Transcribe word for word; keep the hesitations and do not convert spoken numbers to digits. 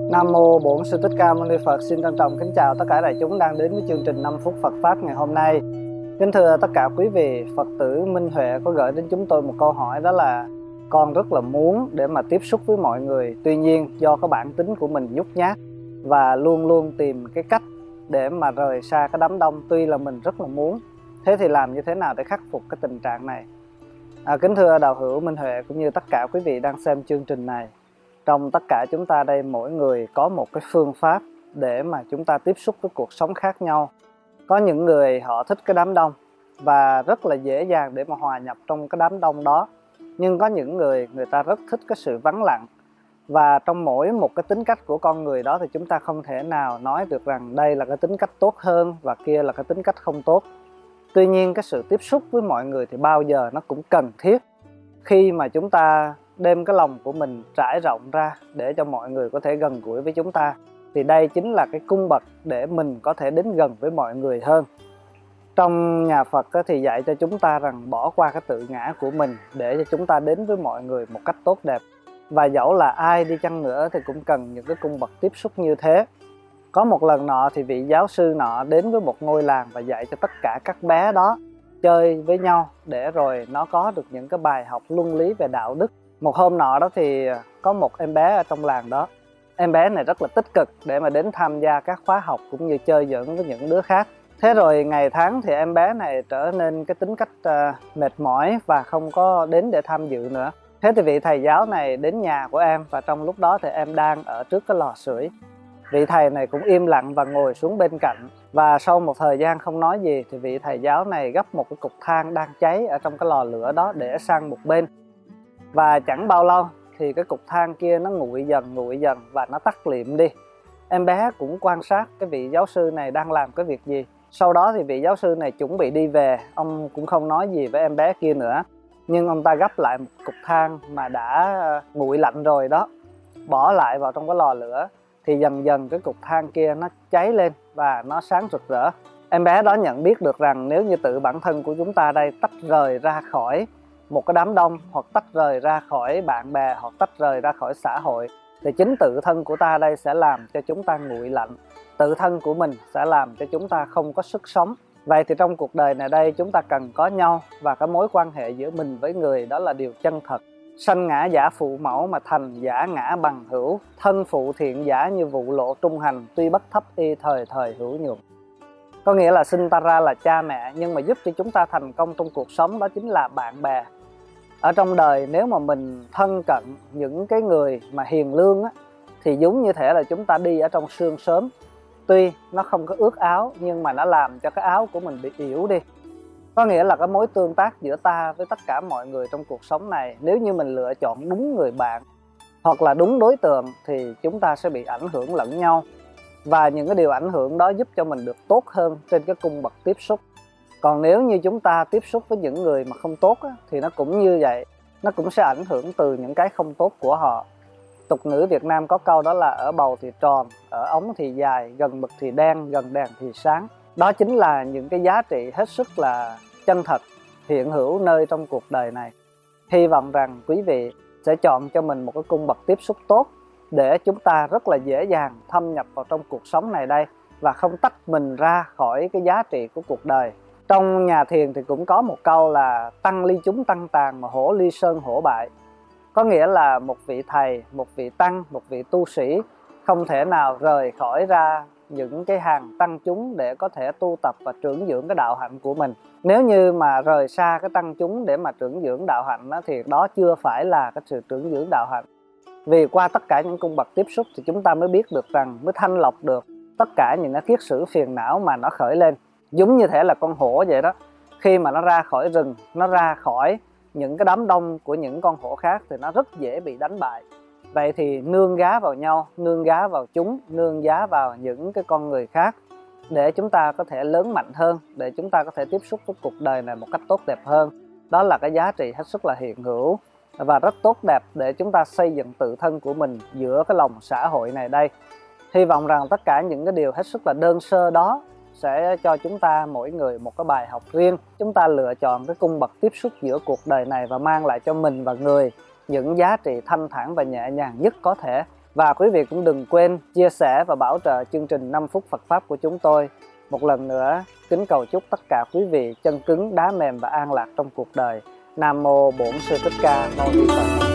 Nam mô Bổn Sư Thích Ca Mâu Ni Phật. Xin trân trọng kính chào tất cả đại chúng đang đến với chương trình năm phút Phật pháp ngày hôm nay. Kính thưa tất cả quý vị, Phật tử Minh Huệ có gửi đến chúng tôi một câu hỏi, đó là con rất là muốn để mà tiếp xúc với mọi người, tuy nhiên do cái bản tính của mình nhút nhát và luôn luôn tìm cái cách để mà rời xa cái đám đông, tuy là mình rất là muốn. Thế thì làm như thế nào để khắc phục cái tình trạng này? À, kính thưa đạo hữu Minh Huệ cũng như tất cả quý vị đang xem chương trình này, trong tất cả chúng ta đây, mỗi người có một cái phương pháp để mà chúng ta tiếp xúc với cuộc sống khác nhau. Có những người họ thích cái đám đông và rất là dễ dàng để mà hòa nhập trong cái đám đông đó. Nhưng có những người, người ta rất thích cái sự vắng lặng. Và trong mỗi một cái tính cách của con người đó thì chúng ta không thể nào nói được rằng đây là cái tính cách tốt hơn và kia là cái tính cách không tốt. Tuy nhiên cái sự tiếp xúc với mọi người thì bao giờ nó cũng cần thiết. Khi mà chúng ta đem cái lòng của mình trải rộng ra để cho mọi người có thể gần gũi với chúng ta, thì đây chính là cái cung bậc để mình có thể đến gần với mọi người hơn. Trong nhà Phật thì dạy cho chúng ta rằng bỏ qua cái tự ngã của mình để cho chúng ta đến với mọi người một cách tốt đẹp. Và dẫu là ai đi chăng nữa thì cũng cần những cái cung bậc tiếp xúc như thế. Có một lần nọ thì vị giáo sư nọ đến với một ngôi làng và dạy cho tất cả các bé đó chơi với nhau để rồi nó có được những cái bài học luân lý về đạo đức. Một hôm nọ đó thì có một em bé ở trong làng đó. Em bé này rất là tích cực để mà đến tham gia các khóa học cũng như chơi giỡn với những đứa khác. Thế rồi ngày tháng thì em bé này trở nên cái tính cách uh, mệt mỏi và không có đến để tham dự nữa. Thế thì vị thầy giáo này đến nhà của em, và trong lúc đó thì em đang ở trước cái lò sưởi. Vị thầy này cũng im lặng và ngồi xuống bên cạnh. Và sau một thời gian không nói gì thì vị thầy giáo này gấp một cái cục than đang cháy ở trong cái lò lửa đó để sang một bên. Và chẳng bao lâu thì cái cục than kia nó nguội dần nguội dần và nó tắt liệm đi. Em bé cũng quan sát cái vị giáo sư này đang làm cái việc gì. Sau đó thì vị giáo sư này chuẩn bị đi về. Ông cũng không nói gì với em bé kia nữa. Nhưng ông ta gấp lại một cục than mà đã nguội lạnh rồi đó, bỏ lại vào trong cái lò lửa. Thì dần dần cái cục than kia nó cháy lên và nó sáng rực rỡ. Em bé đó nhận biết được rằng nếu như tự bản thân của chúng ta đây tách rời ra khỏi một cái đám đông, hoặc tách rời ra khỏi bạn bè, hoặc tách rời ra khỏi xã hội, thì chính tự thân của ta đây sẽ làm cho chúng ta nguội lạnh. Tự thân của mình sẽ làm cho chúng ta không có sức sống. Vậy thì trong cuộc đời này đây chúng ta cần có nhau, và cái mối quan hệ giữa mình với người đó là điều chân thật. Sanh ngã giả phụ mẫu mà thành giả ngã bằng hữu, thân phụ thiện giả như vụ lộ trung hành, tuy bất thấp y thời thời hữu nhược. Có nghĩa là sinh ta ra là cha mẹ, nhưng mà giúp cho chúng ta thành công trong cuộc sống đó chính là bạn bè. Ở trong đời nếu mà mình thân cận những cái người mà hiền lương á, thì giống như thể là chúng ta đi ở trong sương sớm. Tuy nó không có ướt áo nhưng mà nó làm cho cái áo của mình bị yểu đi. Có nghĩa là cái mối tương tác giữa ta với tất cả mọi người trong cuộc sống này, nếu như mình lựa chọn đúng người bạn hoặc là đúng đối tượng thì chúng ta sẽ bị ảnh hưởng lẫn nhau. Và những cái điều ảnh hưởng đó giúp cho mình được tốt hơn trên cái cung bậc tiếp xúc. Còn nếu như chúng ta tiếp xúc với những người mà không tốt á, thì nó cũng như vậy, nó cũng sẽ ảnh hưởng từ những cái không tốt của họ. Tục ngữ Việt Nam có câu đó là ở bầu thì tròn, ở ống thì dài, gần mực thì đen, gần đèn thì sáng. Đó chính là những cái giá trị hết sức là chân thật, hiện hữu nơi trong cuộc đời này. Hy vọng rằng quý vị sẽ chọn cho mình một cái cung bậc tiếp xúc tốt để chúng ta rất là dễ dàng thâm nhập vào trong cuộc sống này đây và không tách mình ra khỏi cái giá trị của cuộc đời. Trong nhà thiền thì cũng có một câu là tăng ly chúng tăng tàn mà hổ ly sơn hổ bại. Có nghĩa là một vị thầy, một vị tăng, một vị tu sĩ không thể nào rời khỏi ra những cái hàng tăng chúng để có thể tu tập và trưởng dưỡng cái đạo hạnh của mình. Nếu như mà rời xa cái tăng chúng để mà trưởng dưỡng đạo hạnh đó, thì đó chưa phải là cái sự trưởng dưỡng đạo hạnh. Vì qua tất cả những cung bậc tiếp xúc thì chúng ta mới biết được rằng, mới thanh lọc được tất cả những cái kiết sử phiền não mà nó khởi lên. Giống như thể là con hổ vậy đó, khi mà nó ra khỏi rừng, nó ra khỏi những cái đám đông của những con hổ khác thì nó rất dễ bị đánh bại. Vậy thì nương gá vào nhau, nương gá vào chúng, nương giá vào những cái con người khác để chúng ta có thể lớn mạnh hơn, để chúng ta có thể tiếp xúc với cuộc đời này một cách tốt đẹp hơn. Đó là cái giá trị hết sức là hiện hữu và rất tốt đẹp để chúng ta xây dựng tự thân của mình giữa cái lòng xã hội này đây. Hy vọng rằng tất cả những cái điều hết sức là đơn sơ đó sẽ cho chúng ta mỗi người một cái bài học riêng. Chúng ta lựa chọn cái cung bậc tiếp xúc giữa cuộc đời này và mang lại cho mình và người những giá trị thanh thản và nhẹ nhàng nhất có thể. Và quý vị cũng đừng quên chia sẻ và bảo trợ chương trình năm phút Phật Pháp của chúng tôi. Một lần nữa, kính cầu chúc tất cả quý vị chân cứng, đá mềm và an lạc trong cuộc đời. Nam Mô Bổn Sư Thích Ca Mâu Ni Phật.